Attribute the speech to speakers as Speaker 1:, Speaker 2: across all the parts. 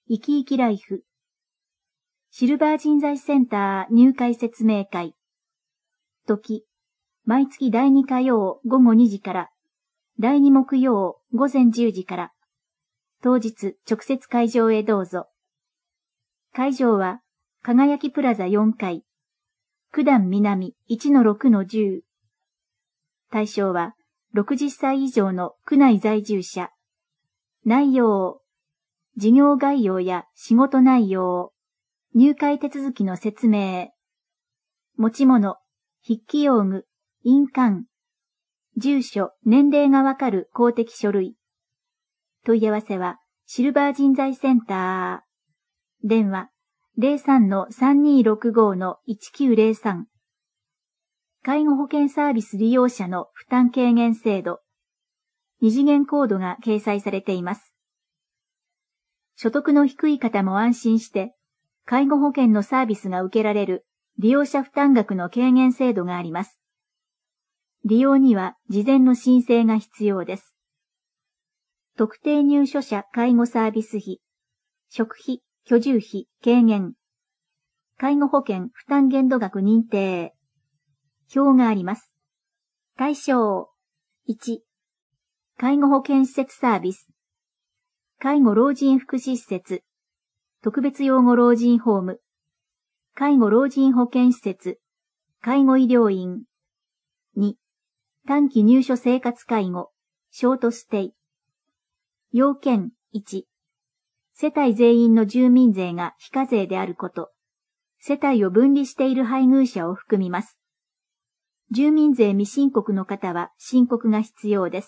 Speaker 1: 生き生きライフ。シルバー人材センター入会説明会。時、毎月第2火曜午後2時から、第2木曜午前10時から、当日直接会場へどうぞ。会場は、輝きプラザ4階、九段南 1-6-10。対象は、60歳以上の区内在住者。内容、事業概要や仕事内容、入会手続きの説明。持ち物、筆記用具、印鑑。住所、年齢がわかる公的書類。問い合わせは、シルバー人材センター。電話、03-3265-1903。介護保険サービス利用者の負担軽減制度。二次元コードが掲載されています。所得の低い方も安心して、介護保険のサービスが受けられる利用者負担額の軽減制度があります。利用には事前の申請が必要です。特定入所者介護サービス費、食費、居住費軽減、介護保険負担限度額認定、表があります。対象、1、介護保険施設サービス、介護老人福祉施設、特別養護老人ホーム、介護老人保健施設、介護医療院。2、短期入所生活介護、ショートステイ。要件1、世帯全員の住民税が非課税であること。世帯を分離している配偶者を含みます。住民税未申告の方は申告が必要です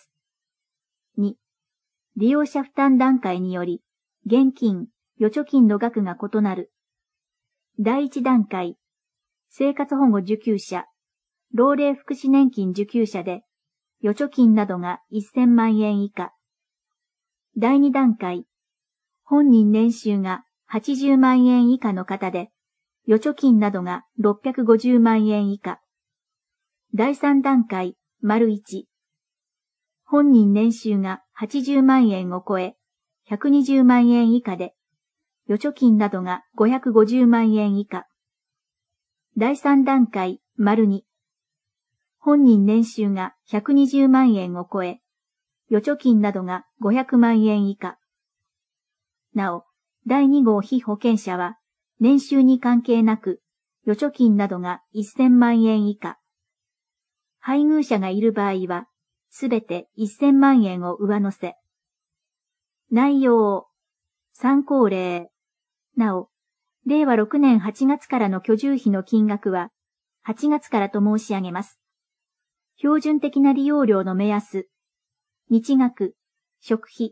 Speaker 1: 。2、利用者負担段階により、現金、預貯金の額が異なる。第1段階、生活保護受給者、老齢福祉年金受給者で、預貯金などが1000万円以下。第2段階、本人年収が80万円以下の方で、預貯金などが650万円以下。第3段階、丸1、本人年収が80万円を超え、120万円以下で、預貯金などが550万円以下。第3段階、丸2、本人年収が120万円を超え、預貯金などが500万円以下。なお、第2号被保険者は、年収に関係なく、預貯金などが1000万円以下。配偶者がいる場合は、すべて1000万円を上乗せ。内容、参考例。なお、令和6年8月からの居住費の金額は、8月からと申し上げます。標準的な利用料の目安。日額、食費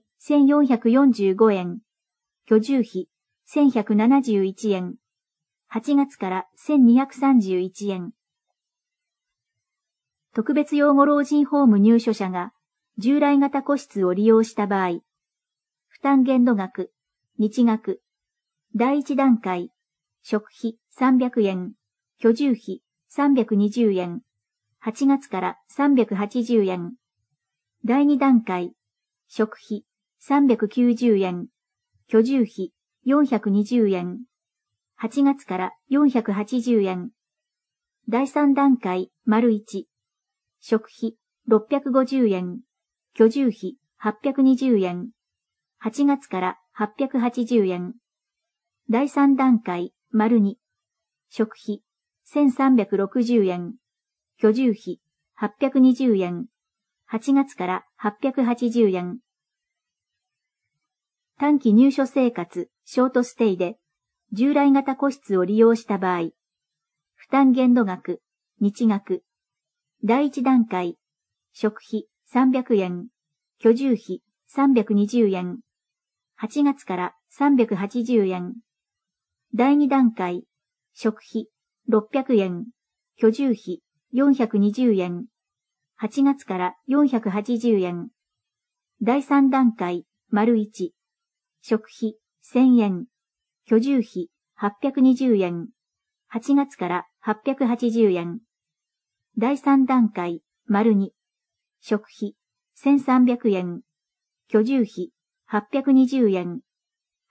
Speaker 1: 1445円、居住費1171円、8月から1231円。特別養護老人ホーム入所者が従来型個室を利用した場合、負担限度額、日額、第1段階、食費300円、居住費320円、8月から380円。第2段階、食費390円、居住費420円、8月から480円。第3段階、丸1、食費650円、居住費820円、8月から880円。第3段階、丸2、食費1360円、居住費820円、8月から880円。短期入所生活、ショートステイで、従来型個室を利用した場合、負担限度額、日額、第1段階、食費300円、居住費320円、8月から380円。第2段階、食費600円、居住費420円、8月から480円。第3段階、丸1、食費1000円、居住費820円、8月から880円。第3段階、丸2、食費1300円、居住費820円、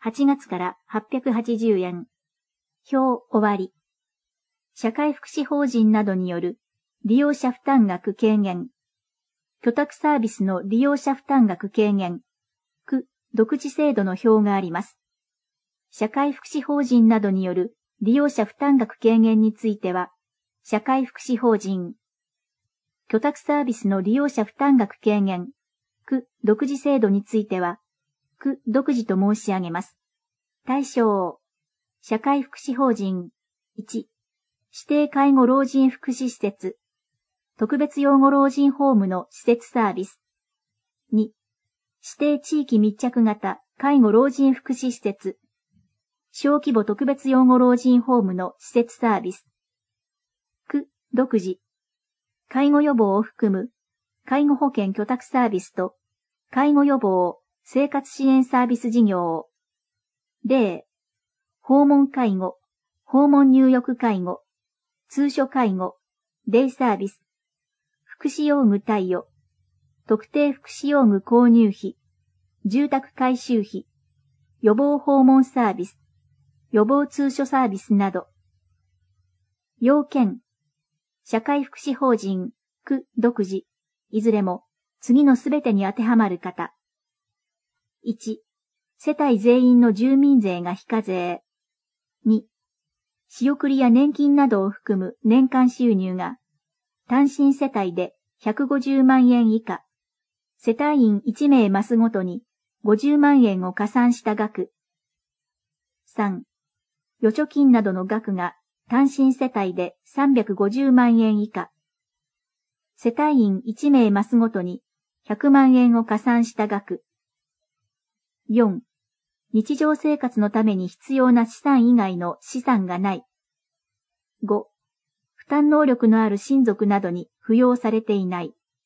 Speaker 1: 8月から880円。表終わり。社会福祉法人などによる利用者負担額軽減。居宅サービスの利用者負担額軽減。区独自制度の表があります。社会福祉法人などによる利用者負担額軽減については、社会福祉法人。居宅サービスの利用者負担額軽減。区独自制度については、区独自と申し上げます。対象。社会福祉法人。1、指定介護老人福祉施設。特別養護老人ホームの施設サービス。2、指定地域密着型介護老人福祉施設。小規模特別養護老人ホームの施設サービス。区独自。介護予防を含む介護保険居宅サービスと介護予防生活支援サービス事業。例、訪問介護、訪問入浴介護、通所介護、デイサービス、福祉用具貸与、特定福祉用具購入費、住宅改修費、予防訪問サービス、予防通所サービスなど。要件、社会福祉法人、区独自、いずれも次のすべてに当てはまる方。1、世帯全員の住民税が非課税。2、仕送りや年金などを含む年間収入が単身世帯で150万円以下、世帯員1名増すごとに50万円を加算した額。3、預貯金などの額が単身世帯で350万円以下、世帯員1名増すごとに100万円を加算した額。4、日常生活のために必要な資産以外の資産がない。5、負担能力のある親族などに扶養されていない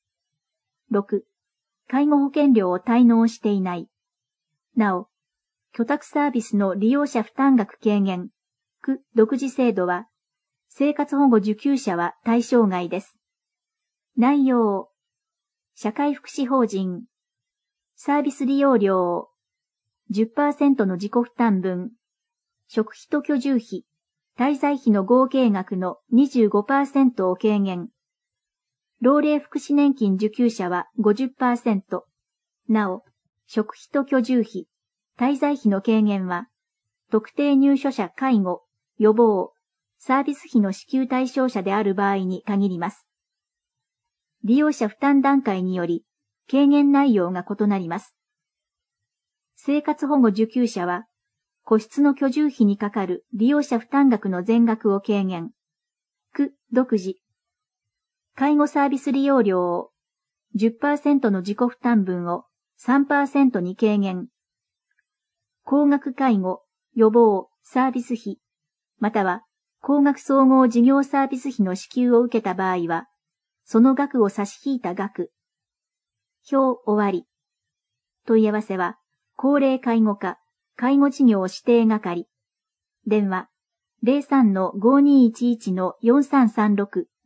Speaker 1: 。6、介護保険料を滞納していない。なお、居宅サービスの利用者負担額軽減、区独自制度は、生活保護受給者は対象外です。内容、社会福祉法人、サービス利用料、10% の自己負担分、食費と居住費、滞在費の合計額の 25% を軽減。老齢福祉年金受給者は 50%。なお、食費と居住費、滞在費の軽減は、特定入所者介護、予防、サービス費の支給対象者である場合に限ります。利用者負担段階により、軽減内容が異なります。生活保護受給者は、個室の居住費にかかる利用者負担額の全額を軽減。区独自。介護サービス利用料を 10% の自己負担分を 3% に軽減。高額介護、予防、サービス費、または高額総合事業サービス費の支給を受けた場合は、その額を差し引いた額。表終わり。問い合わせは、高齢介護課、介護事業指定係。電話、03-5211-4336